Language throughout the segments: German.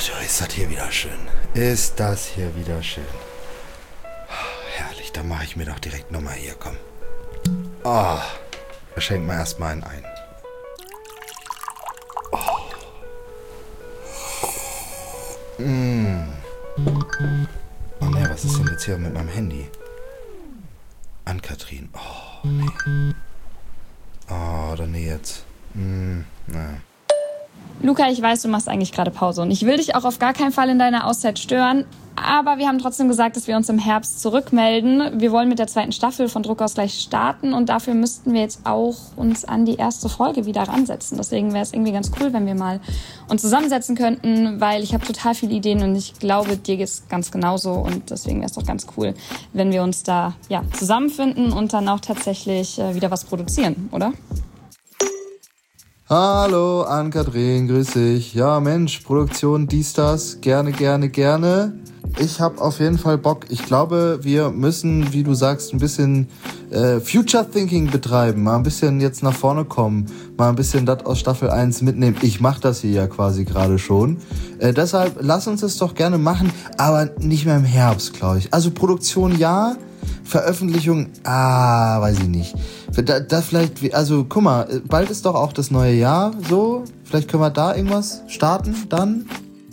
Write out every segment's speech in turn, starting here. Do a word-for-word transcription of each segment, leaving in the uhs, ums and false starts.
du, ist das hier wieder schön. Ist das hier wieder schön. Herrlich, dann mache ich mir doch direkt nochmal hier, komm. Oh, da schenkt man erstmal einen ein. Oh. Mm. Oh ne, was ist denn jetzt hier mit meinem Handy? Ann-Kathrin. Oh, nee. Oh, oder nee jetzt. Mm, naja. Luca, ich weiß, du machst eigentlich gerade Pause und ich will dich auch auf gar keinen Fall in deiner Auszeit stören, aber wir haben trotzdem gesagt, dass wir uns im Herbst zurückmelden. Wir wollen mit der zweiten Staffel von Druckausgleich starten und dafür müssten wir jetzt auch uns an die erste Folge wieder ransetzen. Deswegen wäre es irgendwie ganz cool, wenn wir mal uns zusammensetzen könnten, weil ich habe total viele Ideen und ich glaube, dir geht es ganz genauso und deswegen wäre es doch ganz cool, wenn wir uns da ja zusammenfinden und dann auch tatsächlich äh, wieder was produzieren, oder? Hallo Ann-Kathrin, grüß dich. Ja Mensch, Produktion, dies, das, gerne, gerne, gerne. Ich habe auf jeden Fall Bock. Ich glaube, wir müssen, wie du sagst, ein bisschen äh, Future Thinking betreiben. Mal ein bisschen jetzt nach vorne kommen. Mal ein bisschen das aus Staffel eins mitnehmen. Ich mache das hier ja quasi gerade schon. Äh, deshalb lass uns das doch gerne machen, aber nicht mehr im Herbst, glaube ich. Also Produktion ja, Veröffentlichung, ah, weiß ich nicht. Da, da vielleicht, also guck mal, bald ist doch auch das neue Jahr so. Vielleicht können wir da irgendwas starten dann.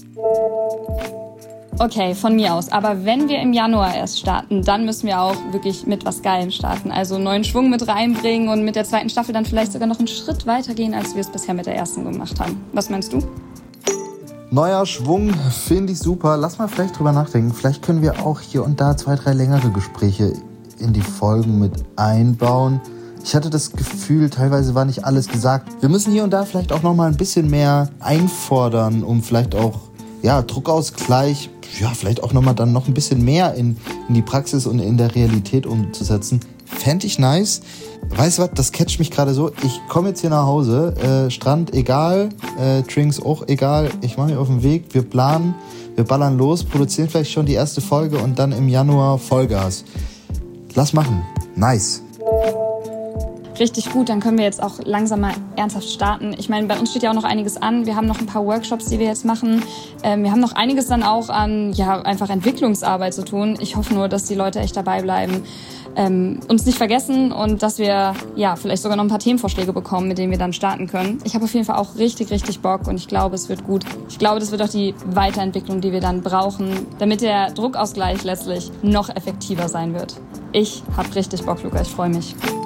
Okay, von mir aus. Aber wenn wir im Januar erst starten, dann müssen wir auch wirklich mit was Geilem starten. Also neuen Schwung mit reinbringen und mit der zweiten Staffel dann vielleicht sogar noch einen Schritt weitergehen, als wir es bisher mit der ersten gemacht haben. Was meinst du? Neuer Schwung, finde ich super. Lass mal vielleicht drüber nachdenken. Vielleicht können wir auch hier und da zwei, drei längere Gespräche in die Folgen mit einbauen. Ich hatte das Gefühl, teilweise war nicht alles gesagt. Wir müssen hier und da vielleicht auch noch mal ein bisschen mehr einfordern, um vielleicht auch ja, Druckausgleich, ja, vielleicht auch noch mal dann noch ein bisschen mehr in, in die Praxis und in der Realität umzusetzen. Fände ich nice. Weißt du was, das catcht mich gerade so. Ich komme jetzt hier nach Hause, äh, Strand egal, äh, Drinks auch egal. Ich mache mich auf den Weg, wir planen, wir ballern los, produzieren vielleicht schon die erste Folge und dann im Januar Vollgas. Lass machen. Nice. Richtig gut, dann können wir jetzt auch langsam mal ernsthaft starten. Ich meine, bei uns steht ja auch noch einiges an. Wir haben noch ein paar Workshops, die wir jetzt machen. Ähm, wir haben noch einiges dann auch an, ja, einfach Entwicklungsarbeit zu tun. Ich hoffe nur, dass die Leute echt dabei bleiben, ähm, uns nicht vergessen und dass wir, ja, vielleicht sogar noch ein paar Themenvorschläge bekommen, mit denen wir dann starten können. Ich habe auf jeden Fall auch richtig, richtig Bock und ich glaube, es wird gut. Ich glaube, das wird auch die Weiterentwicklung, die wir dann brauchen, damit der Druckausgleich letztlich noch effektiver sein wird. Ich habe richtig Bock, Luca, ich freue mich.